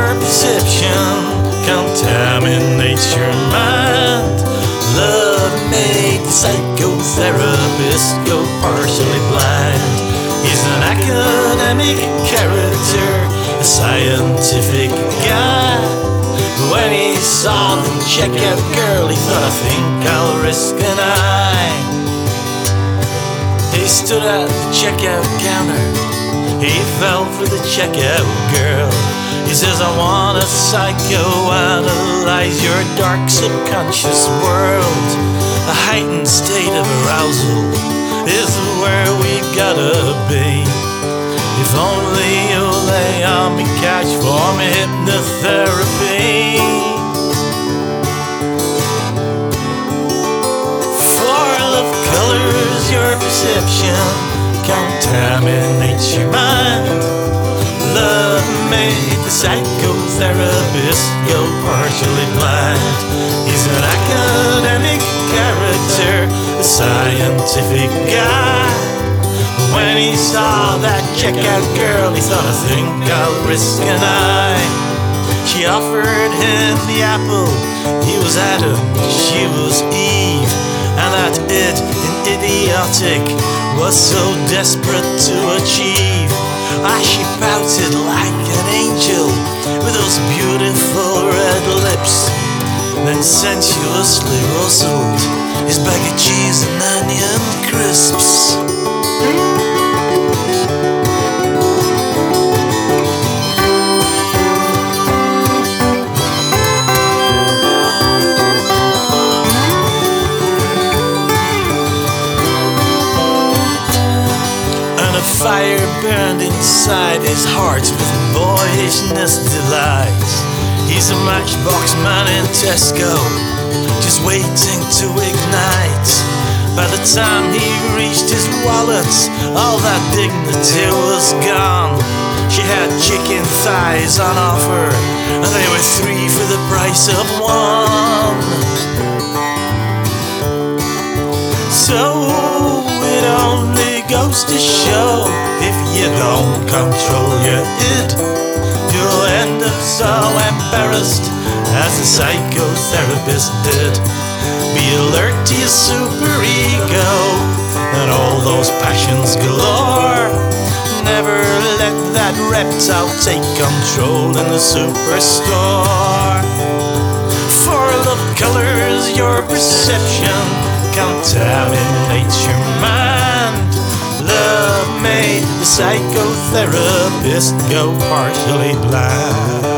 your perception contaminates your mind. Love made the psychotherapist go partially blind. He's an academic character, a scientific guy. When he saw the checkout girl, he thought, I think I'll risk an eye. He stood at the checkout counter, he fell for the checkout girl. He says, I wanna psychoanalyze your dark subconscious world. A heightened state of arousal is where we gotta be. If only you'll lay on me couch for me hypnotherapy. Full of colors, your perception contaminates your mind. Love made the psychotherapist go partially blind. He's an academic character, a scientific guy. When he saw that checkout girl, he thought, I think I'll risk an eye. She offered him the apple, he was Adam, she was Eve. And that it in idiotic was so desperate to achieve. She pouted like an angel with those beautiful red lips, then sensuously rustled his bag of cheese and onion crisps. Fire burned inside his heart with boyishness delights. He's a matchbox man in Tesco, just waiting to ignite. By the time he reached his wallet, all that dignity was gone. She had chicken thighs on offer, and they were 3 for the price of 1. So it only goes to show, if you don't control your id, you'll end up so embarrassed as the psychotherapist did. Be alert to your superego and all those passions galore. Never let that reptile take control in the superstore. Full of colors, your perception contaminates your mind. Love made the psychotherapist go partially blind.